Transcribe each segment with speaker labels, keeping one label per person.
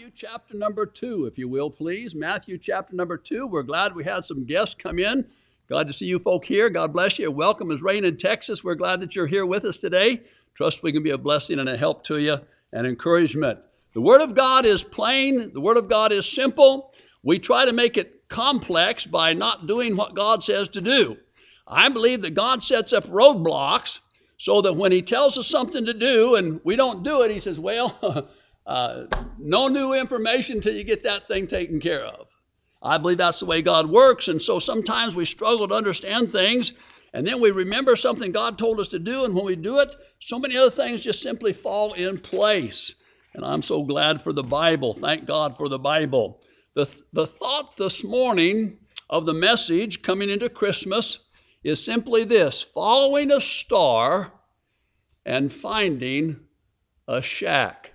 Speaker 1: Matthew chapter number 2, if you will, please. Matthew chapter number 2. We're glad we had some guests come in. Glad to see you folk here. God bless you. Welcome as Rain in Texas. We're glad that you're here with us today. Trust we can be a blessing and a help to you and encouragement. The Word of God is plain. The Word of God is simple. We try to make it complex by not doing what God says to do. I believe that God sets up roadblocks so that when He tells us something to do and we don't do it, He says, well, no new information until you get that thing taken care of. I believe that's the way God works, and so sometimes we struggle to understand things, and then we remember something God told us to do, and when we do it, so many other things just simply fall in place. And I'm so glad for the Bible. Thank God for the Bible. The thought this morning of the message coming into Christmas is simply this: following a star and finding a shack.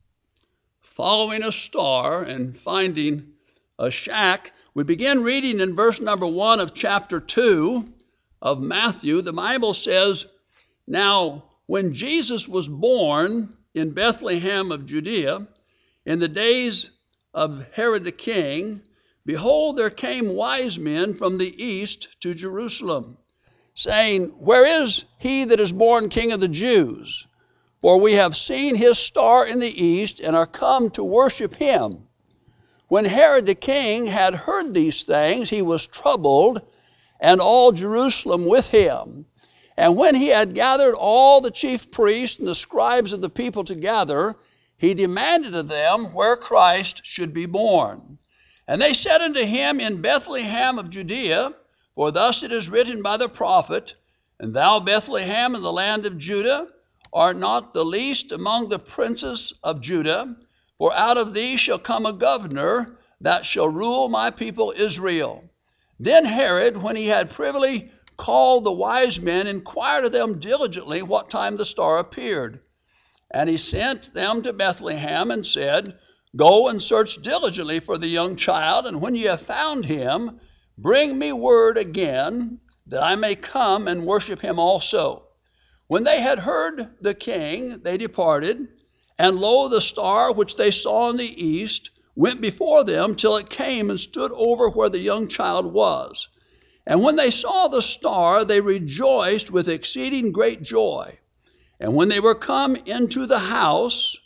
Speaker 1: Following a star and finding a shack. We begin reading in verse number 1 of chapter 2 of Matthew. The Bible says, "Now, when Jesus was born in Bethlehem of Judea, in the days of Herod the king, behold, there came wise men from the east to Jerusalem, saying, Where is he that is born King of the Jews? For we have seen his star in the east, and are come to worship him. When Herod the king had heard these things, he was troubled, and all Jerusalem with him. And when he had gathered all the chief priests and the scribes of the people together, he demanded of them where Christ should be born. And they said unto him, In Bethlehem of Judea, for thus it is written by the prophet, And thou, Bethlehem, in the land of Judah, art not the least among the princes of Judah, for out of thee shall come a governor that shall rule my people Israel. Then Herod, when he had privily called the wise men, inquired of them diligently what time the star appeared. And he sent them to Bethlehem and said, Go and search diligently for the young child, and when ye have found him, bring me word again, that I may come and worship him also. When they had heard the king, they departed, and lo, the star which they saw in the east went before them till it came and stood over where the young child was. And when they saw the star, they rejoiced with exceeding great joy. And when they were come into the house,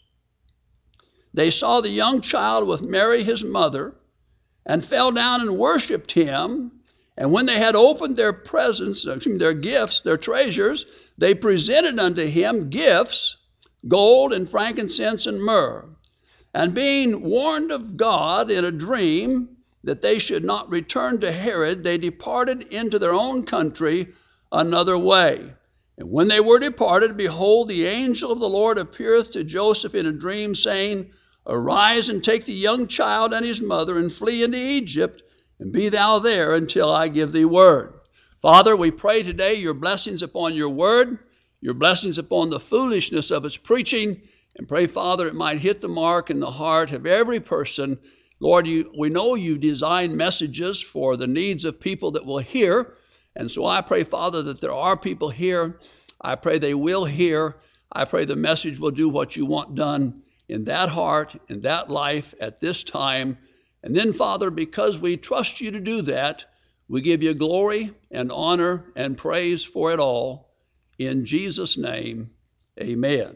Speaker 1: they saw the young child with Mary his mother, and fell down and worshipped him. And when they had opened their presents, their gifts, their treasures, they presented unto him gifts, gold and frankincense and myrrh. And being warned of God in a dream that they should not return to Herod, they departed into their own country another way. And when they were departed, behold, the angel of the Lord appeareth to Joseph in a dream, saying, Arise and take the young child and his mother, and flee into Egypt, and be thou there until I give thee word. Father, we pray today your blessings upon your word, your blessings upon the foolishness of its preaching, and pray, Father, it might hit the mark in the heart of every person. Lord, we know you design messages for the needs of people that will hear, and so I pray, Father, that there are people here. I pray they will hear. I pray the message will do what you want done in that heart, in that life, at this time. And then, Father, because we trust you to do that, we give you glory and honor and praise for it all. In Jesus' name, amen.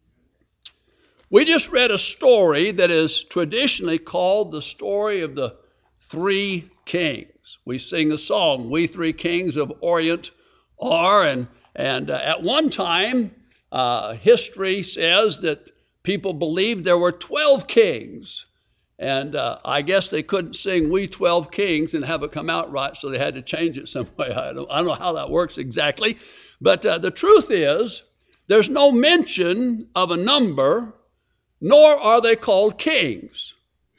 Speaker 1: We just read a story that is traditionally called the story of the three kings. We sing a song, We Three Kings of Orient Are, and at one time, history says that people believed there were 12 kings. And I guess they couldn't sing We 12 Kings and have it come out right, so they had to change it some way. I don't know how that works exactly. But the truth is, there's no mention of a number, nor are they called kings.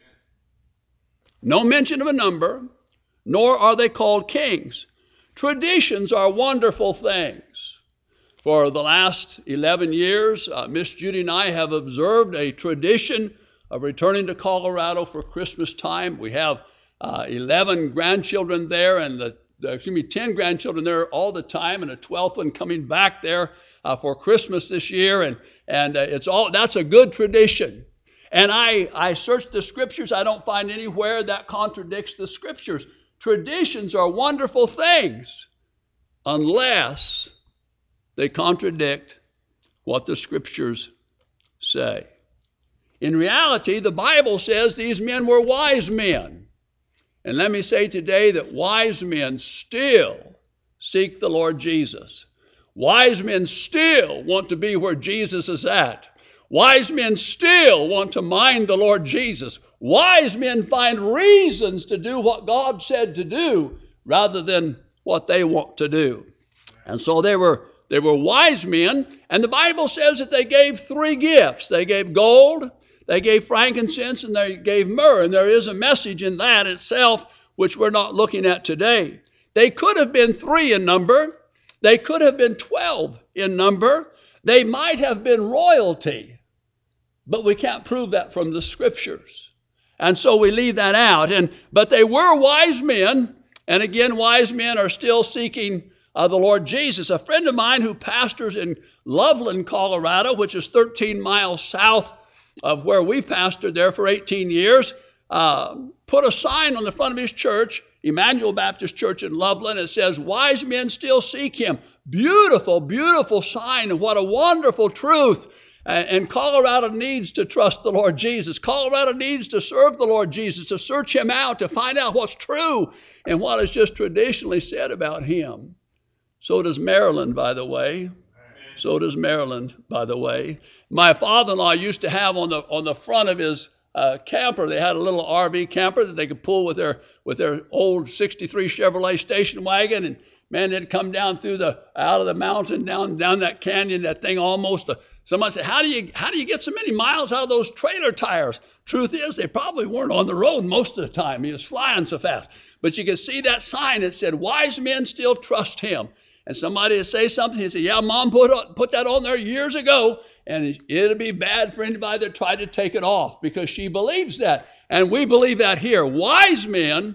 Speaker 1: No mention of a number, nor are they called kings. Traditions are wonderful things. For the last 11 years, Miss Judy and I have observed a tradition of returning to Colorado for Christmas time. We have 11 grandchildren there, and 10 grandchildren there all the time, and a 12th one coming back there for Christmas this year, and that's a good tradition. And I searched the Scriptures. I don't find anywhere that contradicts the Scriptures. Traditions are wonderful things unless they contradict what the Scriptures say. In reality, the Bible says these men were wise men. And let me say today that wise men still seek the Lord Jesus. Wise men still want to be where Jesus is at. Wise men still want to mind the Lord Jesus. Wise men find reasons to do what God said to do rather than what they want to do. And so they were wise men, and the Bible says that they gave 3 gifts. They gave gold, they gave frankincense, and they gave myrrh. And there is a message in that itself which we're not looking at today. They could have been 3 in number. They could have been 12 in number. They might have been royalty, but we can't prove that from the Scriptures. And so we leave that out. But they were wise men, and again, wise men are still seeking the Lord Jesus. A friend of mine who pastors in Loveland, Colorado, which is 13 miles south of where we pastored there for 18 years, put a sign on the front of his church, Emmanuel Baptist Church in Loveland. It says, "Wise men still seek him." Beautiful, beautiful sign, and what a wonderful truth. And Colorado needs to trust the Lord Jesus. Colorado needs to serve the Lord Jesus, to search him out, to find out what's true and what is just traditionally said about him. So does Maryland, by the way. So does Maryland, by the way. My father-in-law used to have on the front of his camper, they had a little RV camper that they could pull with their old 63 Chevrolet station wagon, and man, they'd come down out of the mountain, down that canyon, that thing almost. Somebody said, how do you get so many miles out of those trailer tires? Truth is, they probably weren't on the road most of the time. He was flying so fast. But you could see that sign that said, "Wise men still trust him." And somebody would say something, he'd say, "Yeah, Mom put that on there years ago, and it'd be bad for anybody that tried to take it off," because she believes that. And we believe that here. Wise men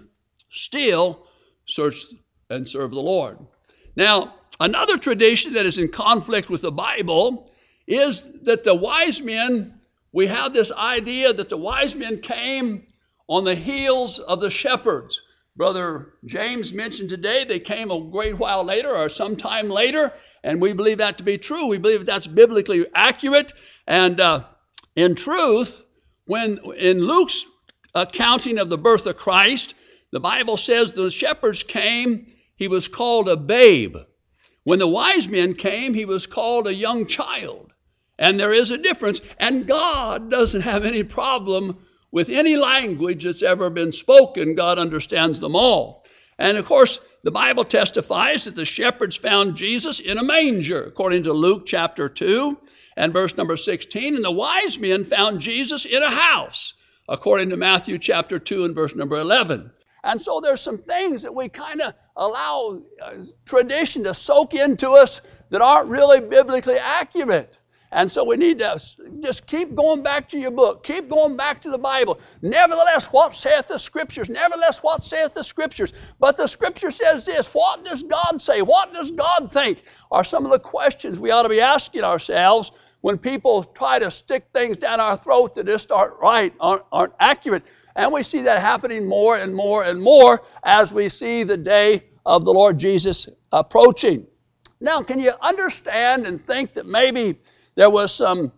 Speaker 1: still search and serve the Lord. Now, another tradition that is in conflict with the Bible is that the wise men, we have this idea that the wise men came on the heels of the shepherds. Brother James mentioned today they came a great while later or sometime later, and we believe that to be true. We believe that's biblically accurate. And in truth, when in Luke's accounting of the birth of Christ, the Bible says the shepherds came, he was called a babe. When the wise men came, he was called a young child. And there is a difference. And God doesn't have any problem with any language that's ever been spoken. God understands them all. And of course, the Bible testifies that the shepherds found Jesus in a manger, according to Luke chapter 2 and verse number 16. And the wise men found Jesus in a house, according to Matthew chapter 2 and verse number 11. And so there's some things that we kind of allow tradition to soak into us that aren't really biblically accurate. And so we need to just keep going back to your book. Keep going back to the Bible. Nevertheless, what saith the Scriptures? Nevertheless, what saith the Scriptures? But the Scripture says this. What does God say? What does God think? Are some of the questions we ought to be asking ourselves when people try to stick things down our throat that just aren't right, aren't accurate. And we see that happening more and more and more as we see the day of the Lord Jesus approaching. Now, can you understand and think that maybe there was some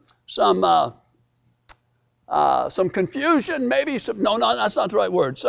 Speaker 1: confusion, maybe no, that's not the right word.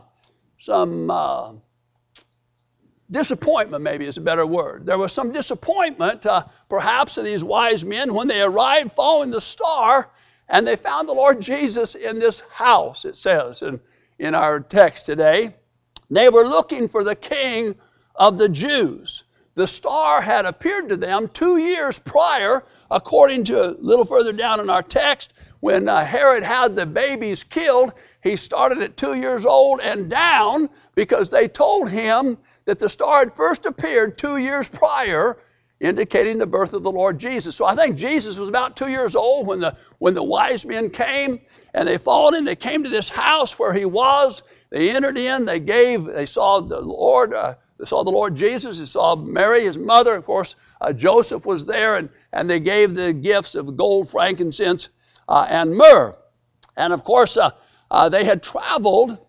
Speaker 1: Some disappointment, maybe is a better word. There was some disappointment, perhaps, in these wise men when they arrived following the star, and they found the Lord Jesus in this house. It says in our text today, they were looking for the King of the Jews. The star had appeared to them 2 years prior, according to a little further down in our text, when Herod had the babies killed. He started at 2 years old and down because they told him that the star had first appeared 2 years prior, indicating the birth of the Lord Jesus. So I think Jesus was about 2 years old when the wise men came, and they followed him. They came to this house where he was. They entered in. They saw the Lord. They saw the Lord Jesus. They saw Mary, his mother. Of course, Joseph was there, and they gave the gifts of gold, frankincense, and myrrh. And of course, they had traveled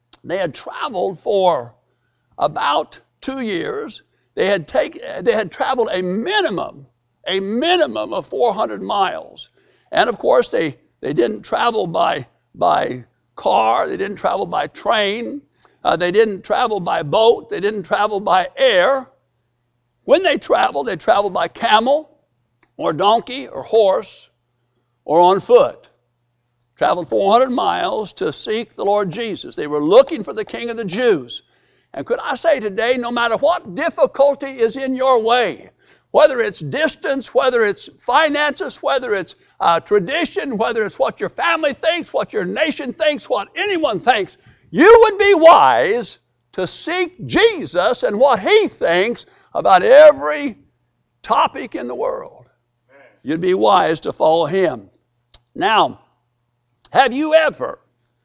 Speaker 1: for about 2 years. They had traveled a minimum of 400 miles. And of course, they didn't travel by car. They didn't travel by train. They didn't travel by boat. They didn't travel by air. When they traveled by camel or donkey or horse or on foot. Traveled 400 miles to seek the Lord Jesus. They were looking for the King of the Jews. And could I say today, no matter what difficulty is in your way, whether it's distance, whether it's finances, whether it's tradition, whether it's what your family thinks, what your nation thinks, what anyone thinks, you would be wise to seek Jesus and what He thinks about every topic in the world. You'd be wise to follow Him. Now, have you ever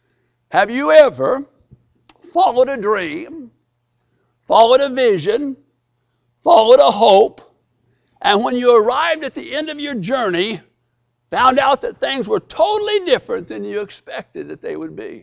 Speaker 1: followed a dream, followed a vision, followed a hope, and when you arrived at the end of your journey, found out that things were totally different than you expected that they would be?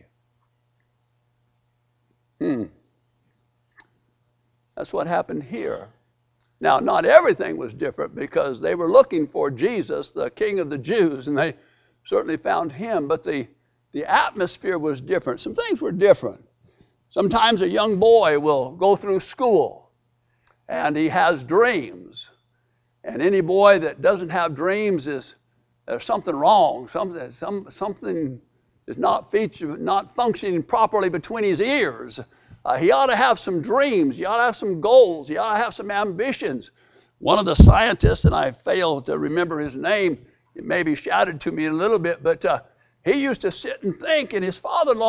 Speaker 1: That's what happened here. Now, not everything was different because they were looking for Jesus, the King of the Jews, and they certainly found Him, but the atmosphere was different. Some things were different. Sometimes a young boy will go through school and he has dreams. And any boy that doesn't have dreams there's something wrong. Something is not functioning properly between his ears. He ought to have some dreams. He ought to have some goals. He ought to have some ambitions. One of the scientists, and I fail to remember his name, it may be shouted to me in a little bit, but he used to sit and think, and his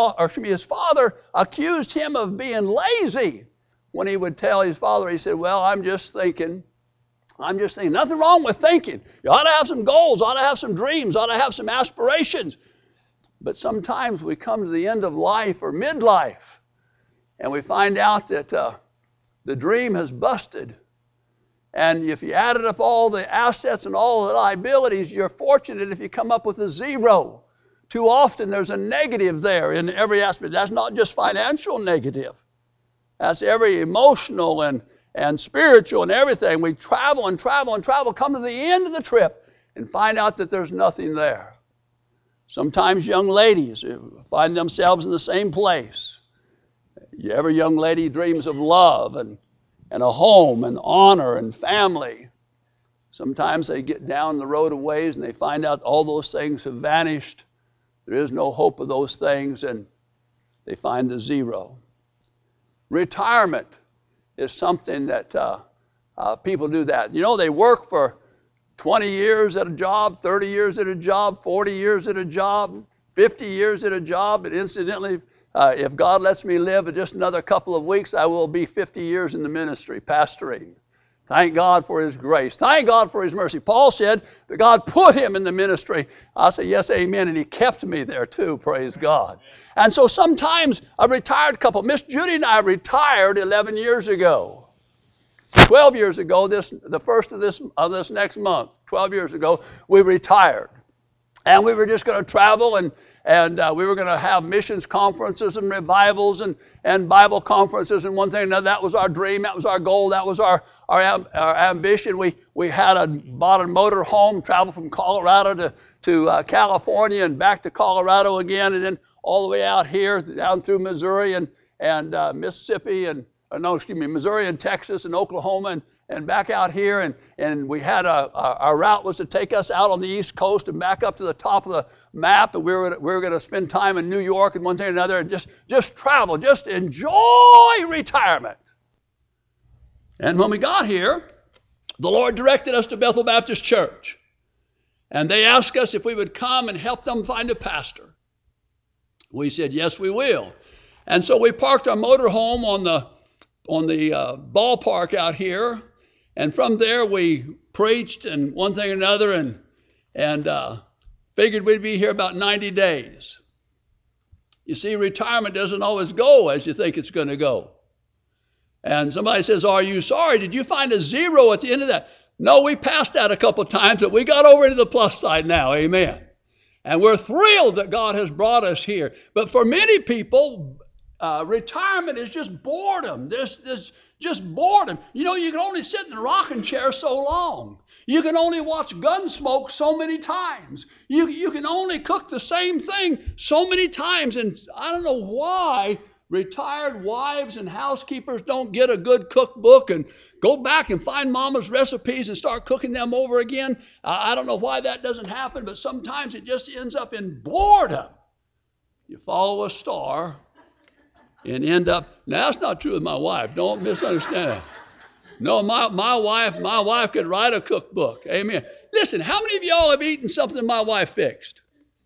Speaker 1: father accused him of being lazy. When he would tell his father, he said, well, I'm just thinking. Nothing wrong with thinking. You ought to have some goals, ought to have some dreams, ought to have some aspirations. But sometimes we come to the end of life or midlife, and we find out that the dream has busted. And if you added up all the assets and all the liabilities, you're fortunate if you come up with a zero. Too often there's a negative there in every aspect. That's not just financial negative. That's every emotional and spiritual and everything. We travel and travel and travel, come to the end of the trip and find out that there's nothing there. Sometimes young ladies find themselves in the same place. Every young lady dreams of love and a home and honor and family. Sometimes they get down the road a ways and they find out all those things have vanished. There is no hope of those things, and they find the zero. Retirement is something that people do that. You know, they work for 20 years at a job, 30 years at a job, 40 years at a job, 50 years at a job, and incidentally, if God lets me live just another couple of weeks, I will be 50 years in the ministry, pastoring. Thank God for His grace. Thank God for His mercy. Paul said that God put him in the ministry. I say, yes, amen, and He kept me there too, praise God. And so sometimes a retired couple, Miss Judy and I retired 11 years ago. 12 years ago, the first of this next month, 12 years ago, we retired. And we were just going to travel and we were going to have missions conferences and revivals and Bible conferences and one thing and another. That was our dream. That was our goal. That was our ambition. We had bought a motor home, traveled from Colorado to California and back to Colorado again, and then all the way out here down through Missouri and Mississippi Missouri and Texas and Oklahoma and back out here, and we had our route was to take us out on the East Coast and back up to the top of the map, and we were going to spend time in New York and one thing or another, and just travel, just enjoy retirement. And when we got here, the Lord directed us to Bethel Baptist Church, and they asked us if we would come and help them find a pastor. We said, yes, we will. And so we parked our motor home on the ballpark out here, and from there we preached and one thing or another and figured we'd be here about 90 days. You see, retirement doesn't always go as you think it's going to go. And somebody says, are you sorry? Did you find a zero at the end of that? No, we passed that a couple of times, but we got over into the plus side now, amen. And we're thrilled that God has brought us here. But for many people, retirement is just boredom. This just boredom. You know, you can only sit in the rocking chair so long. You can only watch Gunsmoke so many times. You can only cook the same thing so many times. And I don't know why retired wives and housekeepers don't get a good cookbook and go back and find mama's recipes and start cooking them over again. I don't know why that doesn't happen, but sometimes it just ends up in boredom. You follow a star and end up. Now, that's not true with my wife. Don't misunderstand that. No, my wife could write a cookbook. Amen. Listen, how many of y'all have eaten something my wife fixed?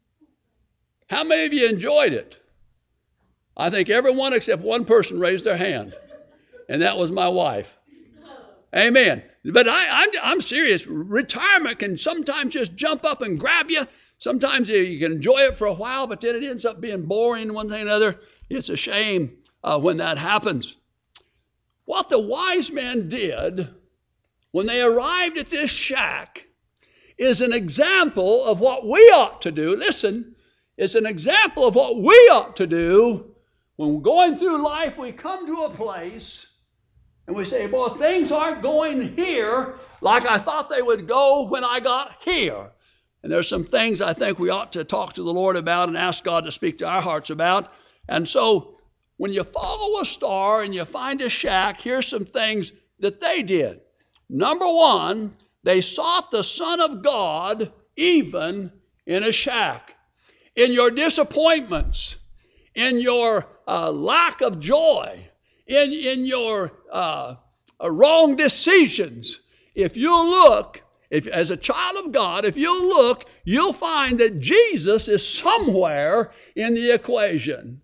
Speaker 1: How many of you enjoyed it? I think everyone except one person raised their hand, and that was my wife. Amen. But I'm serious. Retirement can sometimes just jump up and grab you. Sometimes you can enjoy it for a while, but then it ends up being boring one thing or another. It's a shame when that happens. What the wise men did when they arrived at this shack is an example of what we ought to do. Listen, it's an example of what we ought to do when we're going through life. We come to a place and we say, boy, things aren't going here like I thought they would go when I got here. And there's some things I think we ought to talk to the Lord about and ask God to speak to our hearts about. And so when you follow a star and you find a shack, here's some things that they did. Number one, they sought the Son of God even in a shack. In your disappointments, in your lack of joy, in your wrong decisions, if you look, as a child of God, if you look, you'll find that Jesus is somewhere in the equation.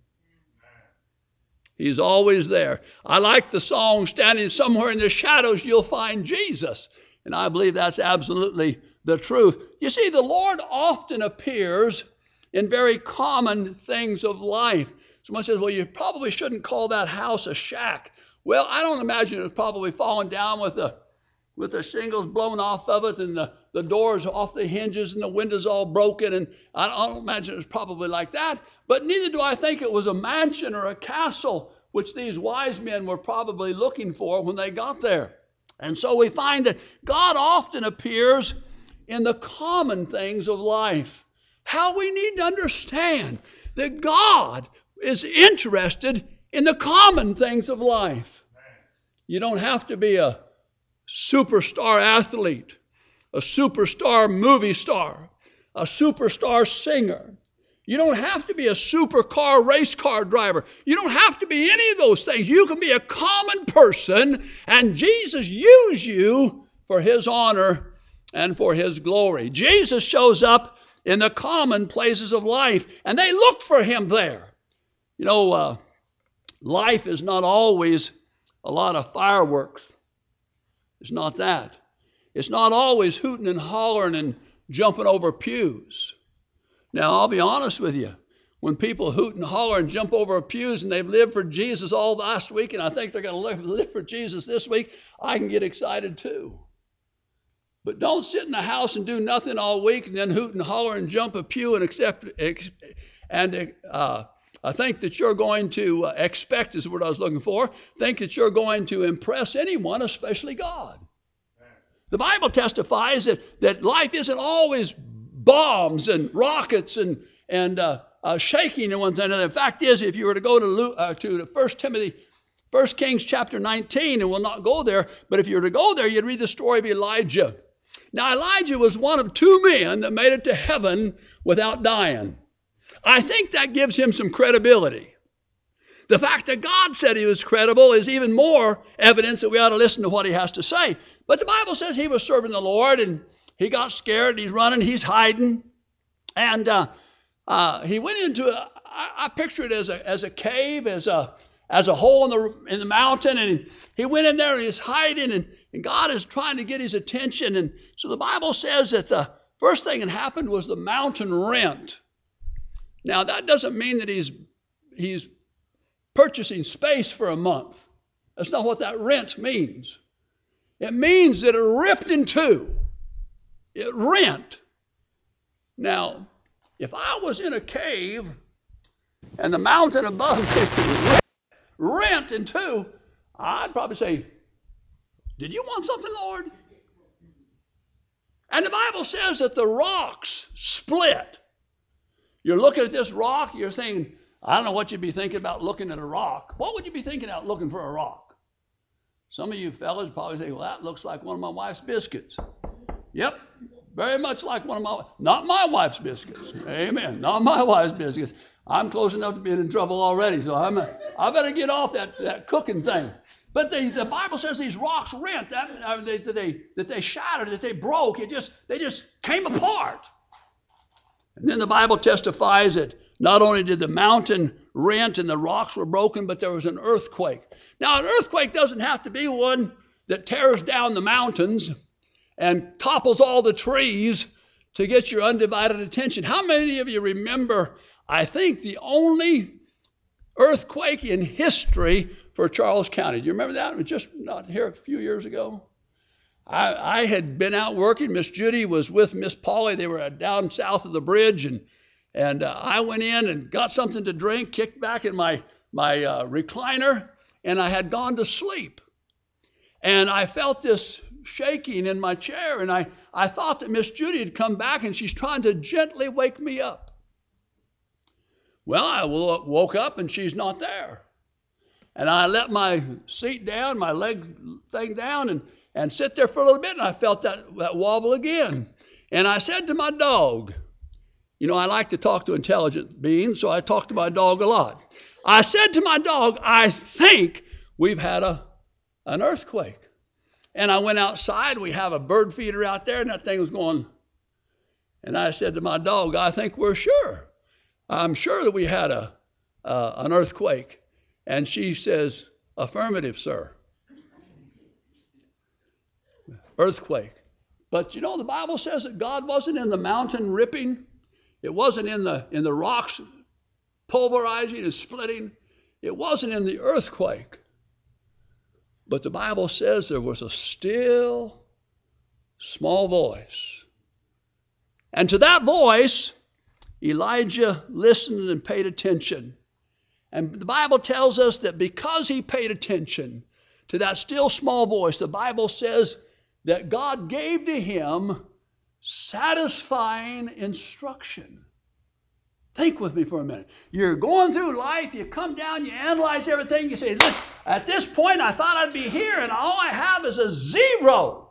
Speaker 1: He's always there. I like the song, standing somewhere in the shadows, you'll find Jesus. And I believe that's absolutely the truth. You see, the Lord often appears in very common things of life. Someone says, well, you probably shouldn't call that house a shack. Well, I don't imagine it was probably falling down with the shingles blown off of it and the doors off the hinges and the windows all broken. And I don't imagine it was probably like that. But neither do I think it was a mansion or a castle, which these wise men were probably looking for when they got there. And so we find that God often appears in the common things of life. How we need to understand that God is interested in the common things of life. You don't have to be a superstar athlete, a superstar movie star, a superstar singer. You don't have to be a supercar race car driver. You don't have to be any of those things. You can be a common person, and Jesus used you for His honor and for His glory. Jesus shows up in the common places of life, and they look for Him there. You know, life is not always a lot of fireworks. It's not that. It's not always hooting and hollering and jumping over pews. Now, I'll be honest with you. When people hoot and holler and jump over pews and they've lived for Jesus all last week and I think they're going to live for Jesus this week, I can get excited too. But don't sit in the house and do nothing all week and then hoot and holler and jump a pew and I think that you're going to expect is what I was looking for. Think that you're going to impress anyone, especially God. The Bible testifies that life isn't always bombs and rockets and shaking and one another. The fact is, if you were to go to 1 Kings chapter 19, and we'll not go there, but if you were to go there, you'd read the story of Elijah. Now, Elijah was one of two men that made it to heaven without dying. I think that gives him some credibility. The fact that God said he was credible is even more evidence that we ought to listen to what he has to say. But the Bible says he was serving the Lord, and he got scared, he's running, he's hiding. And he went into, I picture it as a cave, as a hole in the mountain. And he went in there and he's hiding, and God is trying to get his attention. And so the Bible says that the first thing that happened was the mountain rent. Now, that doesn't mean that he's purchasing space for a month. That's not what that rent means. It means that it ripped in two. It rent. Now, If I was in a cave and the mountain above me rent in two, I'd probably say, did you want something, Lord? And the Bible says that the rocks split. You're looking at this rock, you're saying, I don't know what you'd be thinking about looking at a rock. What would you be thinking about looking for a rock? Some of you fellas probably say, well, that looks like one of my wife's biscuits. Yep, very much like one of not my wife's biscuits. Amen, not my wife's biscuits. I'm close enough to being in trouble already, so I better get off that cooking thing. But the Bible says these rocks rent, that they shattered, that they broke. They just came apart. And then the Bible testifies that not only did the mountain rent and the rocks were broken, but there was an earthquake. Now, an earthquake doesn't have to be one that tears down the mountains and topples all the trees to get your undivided attention. How many of you remember, I think, the only earthquake in history for Charles County? Do you remember that? It was just not here a few years ago. I had been out working. Miss Judy was with Miss Polly. They were down south of the bridge, and I went in and got something to drink, kicked back in my recliner, and I had gone to sleep. And I felt this shaking in my chair, and I thought that Miss Judy had come back, and she's trying to gently wake me up. Well, I woke up, and she's not there. And I let my seat down, my leg thing down, and sit there for a little bit, and I felt that wobble again. And I said to my dog, you know, I like to talk to intelligent beings, so I talk to my dog a lot. I said to my dog, I think we've had an earthquake. And I went outside. We have a bird feeder out there, and that thing was going. And I said to my dog, I think we're sure. I'm sure that we had an earthquake. And she says, affirmative, sir. Earthquake. But you know, the Bible says that God wasn't in the mountain ripping. It wasn't in the rocks pulverizing and splitting. It wasn't in the earthquake. But the Bible says there was a still, small voice. And to that voice, Elijah listened and paid attention. And the Bible tells us that because he paid attention to that still, small voice, the Bible says that God gave to him satisfying instruction. Think with me for a minute. You're going through life, you come down, you analyze everything, you say, look, at this point I thought I'd be here, and all I have is a zero.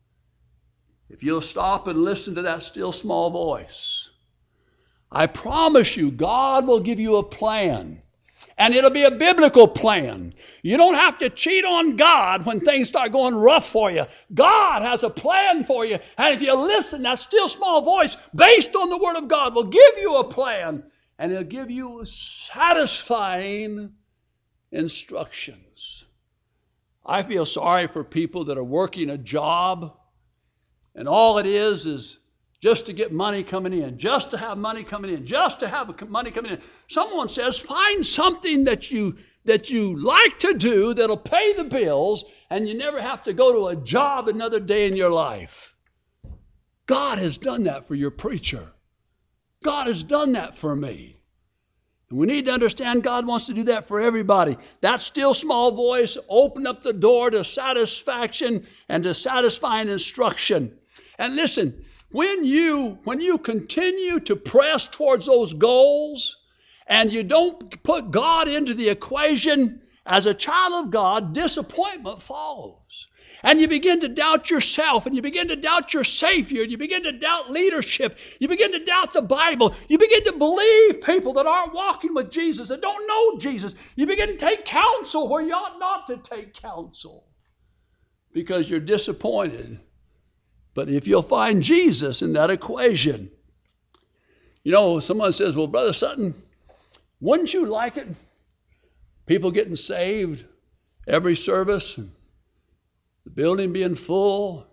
Speaker 1: If you'll stop and listen to that still small voice, I promise you, God will give you a plan. And it'll be a biblical plan. You don't have to cheat on God when things start going rough for you. God has a plan for you. And if you listen, that still small voice, based on the Word of God, will give you a plan. And it'll give you satisfying instructions. I feel sorry for people that are working a job, and all it is just to get money coming in, just to have money coming in, just to have money coming in. Someone says, find something that you like to do that'll pay the bills, and you never have to go to a job another day in your life. God has done that for your preacher. God has done that for me. And we need to understand God wants to do that for everybody. That still small voice opened up the door to satisfaction and to satisfying instruction. And listen, when you continue to press towards those goals and you don't put God into the equation, as a child of God, disappointment follows. And you begin to doubt yourself, and you begin to doubt your Savior, and you begin to doubt leadership, you begin to doubt the Bible, you begin to believe people that aren't walking with Jesus, that don't know Jesus. You begin to take counsel where you ought not to take counsel because you're disappointed. But if you'll find Jesus in that equation, you know, someone says, well, Brother Sutton, wouldn't you like it? People getting saved every service, the building being full,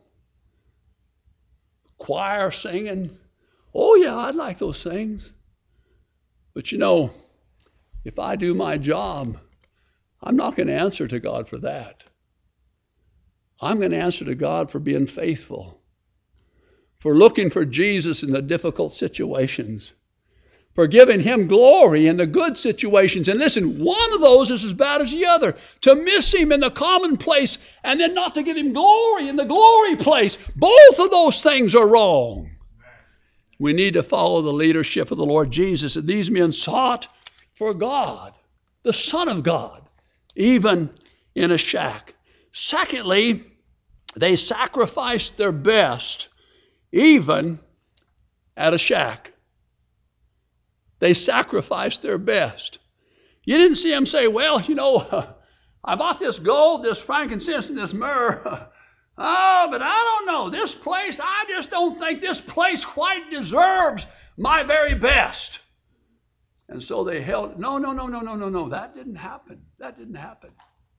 Speaker 1: choir singing. Oh, yeah, I'd like those things. But you know, if I do my job, I'm not going to answer to God for that. I'm going to answer to God for being faithful, for looking for Jesus in the difficult situations, for giving him glory in the good situations. And listen, one of those is as bad as the other. To miss him in the commonplace and then not to give him glory in the glory place. Both of those things are wrong. We need to follow the leadership of the Lord Jesus. And these men sought for God, the Son of God, even in a shack. Secondly, they sacrificed their best, even at a shack. They sacrificed their best. You didn't see them say, well, I bought this gold, this frankincense, and this myrrh. Oh, but I don't know. This place, I just don't think this place quite deserves my very best. And so they held, no. That didn't happen. That didn't happen.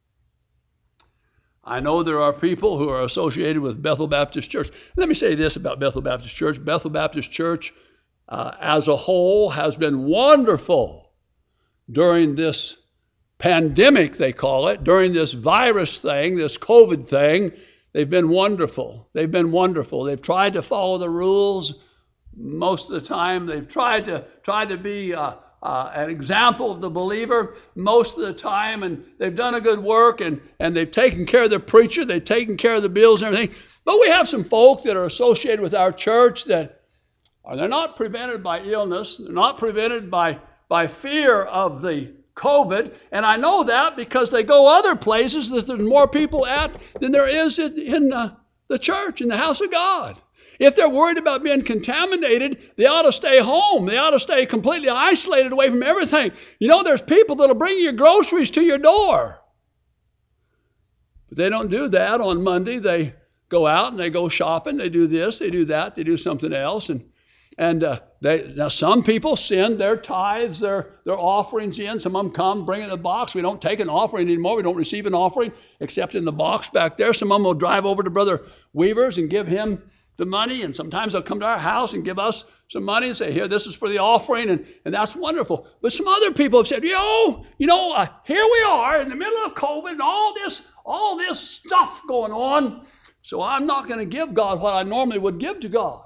Speaker 1: I know there are people who are associated with Bethel Baptist Church. Let me say this about Bethel Baptist Church. Bethel Baptist Church as a whole has been wonderful during this pandemic, they call it, during this virus thing, this COVID thing. They've been wonderful. They've been wonderful. They've tried to follow the rules most of the time. They've tried to be an example of the believer most of the time, and they've done a good work, and they've taken care of the preacher, they've taken care of the bills and everything. But we have some folk that are associated with our church that they're not prevented by illness, they're not prevented by fear of the COVID, and I know that because they go other places that there's more people at than there is in the church, in the house of God. If they're worried about being contaminated, they ought to stay home. They ought to stay completely isolated away from everything. There's people that'll bring your groceries to your door. But they don't do that on Monday. They go out and they go shopping. They do this, they do that, they do something else. Now some people send their tithes, their offerings in. Some of them come, bring it in a box. We don't take an offering anymore. We don't receive an offering except in the box back there. Some of them will drive over to Brother Weaver's and give him the money, and sometimes they'll come to our house and give us some money and say, here, this is for the offering, and that's wonderful. But some other people have said, here we are in the middle of COVID and all this stuff going on, so I'm not going to give God what I normally would give to God.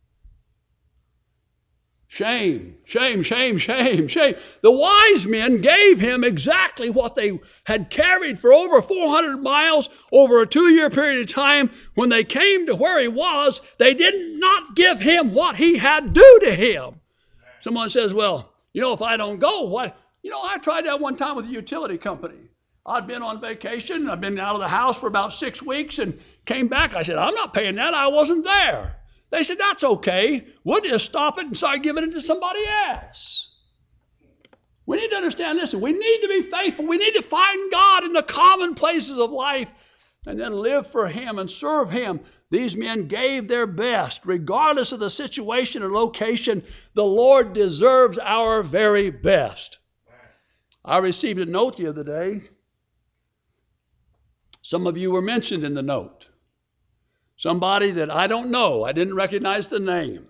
Speaker 1: Shame, shame, shame, shame, shame. The wise men gave him exactly what they had carried for over 400 miles over a 2-year period of time. When they came to where he was, they did not give him what he had due to him. Someone says, well, if I don't go, what? I tried that one time with a utility company. I'd been on vacation. I'd been out of the house for about 6 weeks and came back. I said, I'm not paying that. I wasn't there. They said, that's okay. We'll just stop it and start giving it to somebody else. We need to understand this. We need to be faithful. We need to find God in the common places of life and then live for him and serve him. These men gave their best, regardless of the situation or location. The Lord deserves our very best. I received a note the other day. Some of you were mentioned in the note. Somebody that I don't know. I didn't recognize the name.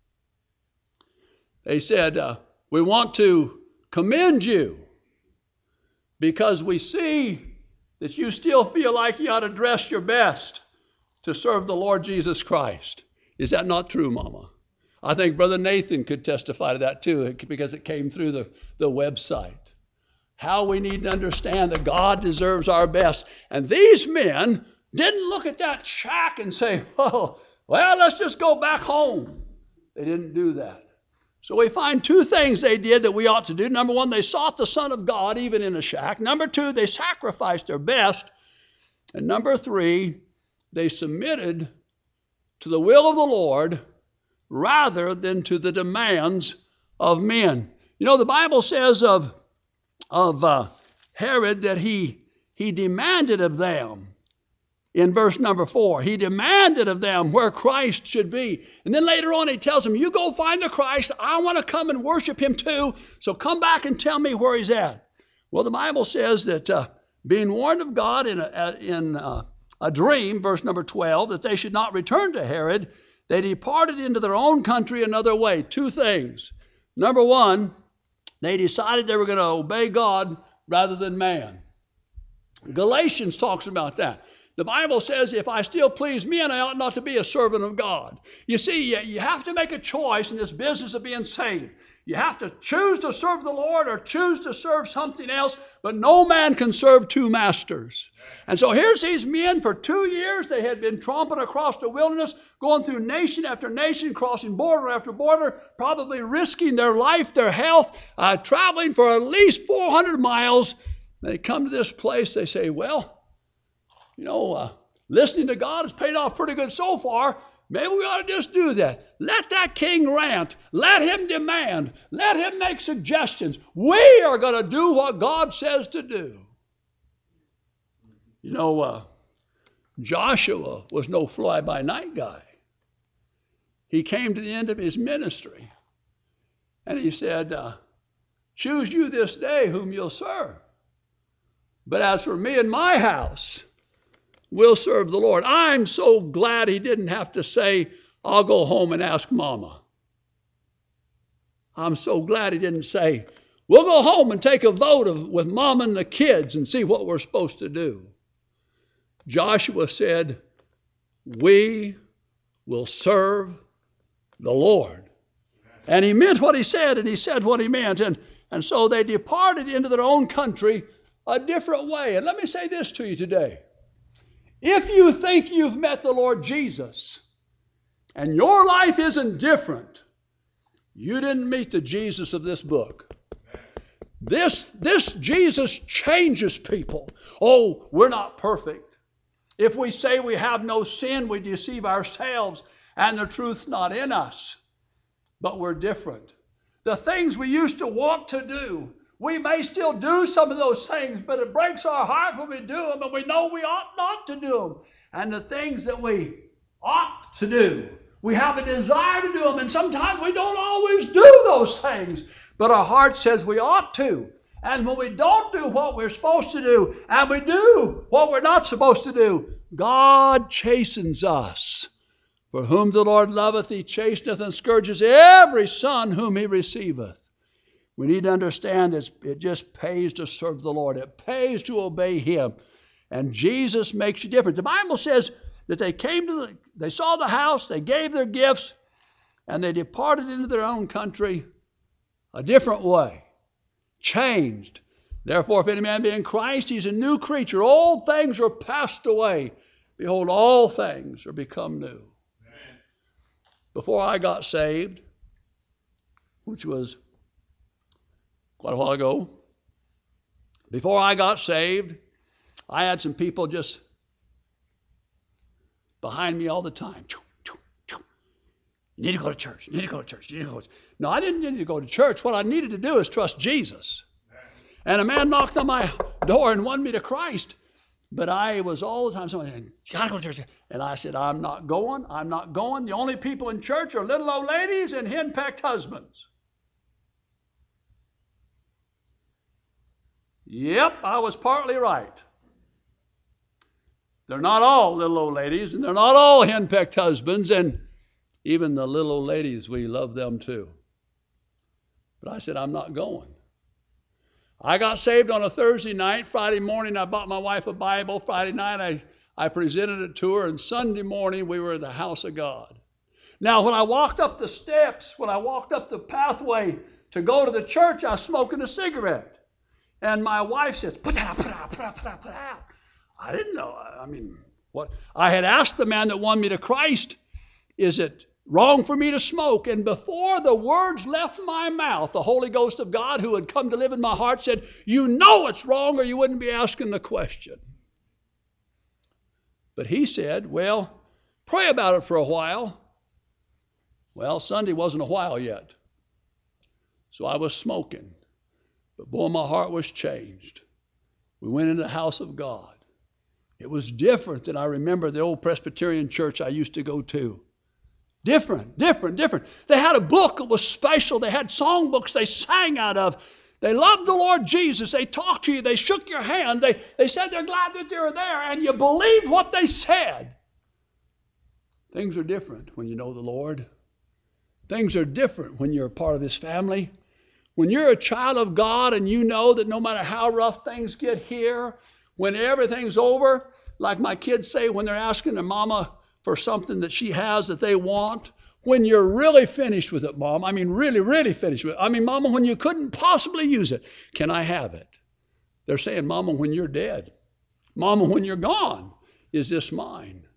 Speaker 1: They said, we want to commend you because we see that you still feel like you ought to dress your best to serve the Lord Jesus Christ. Is that not true, Mama? I think Brother Nathan could testify to that too because it came through the website. How we need to understand that God deserves our best. And these men didn't look at that shack and say, well, let's just go back home. They didn't do that. So we find 2 things they did that we ought to do. Number 1, they sought the Son of God even in a shack. Number 2, they sacrificed their best. And number 3, they submitted to the will of the Lord rather than to the demands of men. The Bible says of Herod that he demanded of them. In verse number 4, he demanded of them where Christ should be. And then later on he tells them, you go find the Christ. I want to come and worship him too. So come back and tell me where he's at. Well, the Bible says that being warned of God in a dream, verse number 12, that they should not return to Herod, they departed into their own country another way. 2 things. Number 1, they decided they were going to obey God rather than man. Galatians talks about that. The Bible says, if I still please men, I ought not to be a servant of God. You see, you have to make a choice in this business of being saved. You have to choose to serve the Lord or choose to serve something else, but no man can serve two masters. And so here's these men for 2 years. They had been tromping across the wilderness, going through nation after nation, crossing border after border, probably risking their life, their health, traveling for at least 400 miles. They come to this place, they say, well, listening to God has paid off pretty good so far. Maybe we ought to just do that. Let that king rant. Let him demand. Let him make suggestions. We are going to do what God says to do. Joshua was no fly-by-night guy. He came to the end of his ministry, and he said, choose you this day whom you'll serve. But as for me and my house, we'll serve the Lord. I'm so glad he didn't have to say, I'll go home and ask Mama. I'm so glad he didn't say, we'll go home and take a vote with Mama and the kids and see what we're supposed to do. Joshua said, we will serve the Lord. And he meant what he said, and he said what he meant. And so they departed into their own country a different way. And let me say this to you today. If you think you've met the Lord Jesus and your life isn't different, you didn't meet the Jesus of this book. This Jesus changes people. Oh, we're not perfect. If we say we have no sin, we deceive ourselves and the truth's not in us. But we're different. The things we used to want to do, we may still do some of those things, but it breaks our heart when we do them, and we know we ought not to do them. And the things that we ought to do, we have a desire to do them, and sometimes we don't always do those things, but our heart says we ought to. And when we don't do what we're supposed to do, and we do what we're not supposed to do, God chastens us. For whom the Lord loveth, he chasteneth and scourges every son whom he receiveth. We need to understand it just pays to serve the Lord. It pays to obey him. And Jesus makes you different. The Bible says that they saw the house, they gave their gifts, and they departed into their own country a different way. Changed. Therefore, if any man be in Christ, he's a new creature. Old things are passed away. Behold, all things are become new. Amen. Before I got saved, which was quite a while ago, before I got saved, I had some people just behind me all the time. You need to go to church. You need to go to church. You need to go to church. No, I didn't need to go to church. What I needed to do is trust Jesus. And a man knocked on my door and won me to Christ. But I was all the time saying, you got to go to church. And I said, I'm not going. I'm not going. The only people in church are little old ladies and henpecked husbands. Yep, I was partly right. They're not all little old ladies, and they're not all henpecked husbands, and even the little old ladies, we love them too. But I said, I'm not going. I got saved on a Thursday night. Friday morning, I bought my wife a Bible. Friday night, I presented it to her, and Sunday morning, we were at the house of God. Now, when I walked up the steps, when I walked up the pathway to go to the church, I was smoking a cigarette. And my wife says, put that out, put it out, put it out, put it out, put it out. I didn't know. What? I had asked the man that won me to Christ, is it wrong for me to smoke? And before the words left my mouth, the Holy Ghost of God, who had come to live in my heart, said, you know it's wrong or you wouldn't be asking the question. But he said, well, pray about it for a while. Well, Sunday wasn't a while yet. So I was smoking. But boy, my heart was changed. We went into the house of God. It was different than I remember the old Presbyterian church I used to go to. Different. They had a book that was special. They had songbooks they sang out of. They loved the Lord Jesus. They talked to you. They shook your hand. They said they're glad that they were there, and you believed what they said. Things are different when you know the Lord. Things are different when you're a part of His family. When you're a child of God and you know that no matter how rough things get here, when everything's over, like my kids say when they're asking their mama for something that she has that they want, when you're really finished with it, Mom. I mean, really, really finished with it. I mean, Mama, when you couldn't possibly use it, can I have it? They're saying, Mama, when you're dead. Mama, when you're gone, is this mine?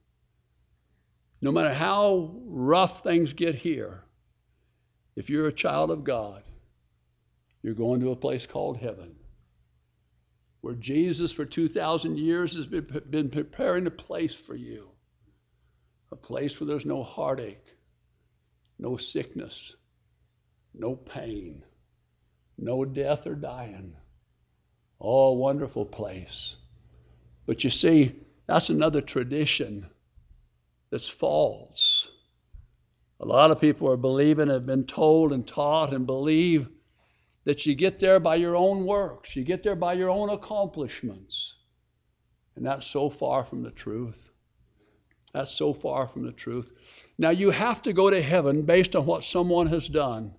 Speaker 1: No matter how rough things get here, if you're a child of God, you're going to a place called heaven, where Jesus for 2,000 years has been preparing a place for you, a place where there's no heartache, no sickness, no pain, no death or dying. Oh, wonderful place. But you see, that's another tradition that's false. A lot of people are believing, have been told and taught and believe that you get there by your own works. You get there by your own accomplishments. And that's so far from the truth. That's so far from the truth. Now, you have to go to heaven based on what someone has done.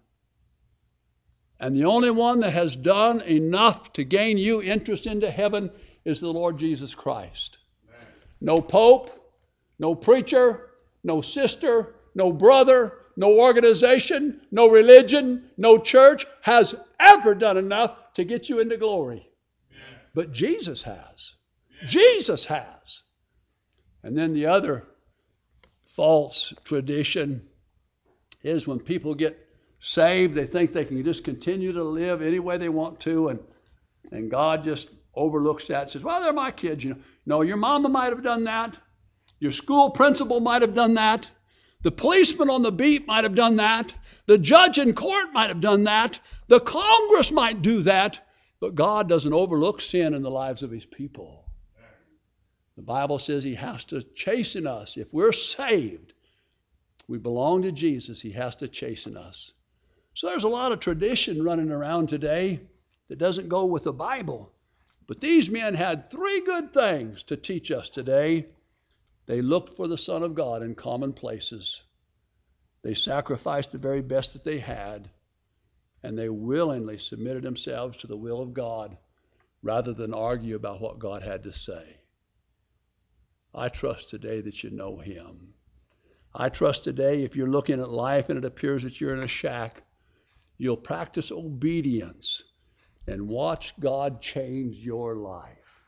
Speaker 1: And the only one that has done enough to gain you interest into heaven is the Lord Jesus Christ. Amen. No pope, no preacher, no sister, no brother, no organization, no religion, no church has ever done enough to get you into glory. Amen. But Jesus has. Amen. Jesus has. And then the other false tradition is when people get saved, they think they can just continue to live any way they want to, and God just overlooks that and says, well, they're my kids. No, your mama might have done that. Your school principal might have done that. The policeman on the beat might have done that. The judge in court might have done that. The Congress might do that. But God doesn't overlook sin in the lives of his people. The Bible says he has to chasten us. If we're saved, we belong to Jesus, he has to chasten us. So there's a lot of tradition running around today that doesn't go with the Bible. But these men had three good things to teach us today. They looked for the Son of God in common places. They sacrificed the very best that they had. And they willingly submitted themselves to the will of God rather than argue about what God had to say. I trust today that you know him. I trust today if you're looking at life and it appears that you're in a shack, you'll practice obedience and watch God change your life.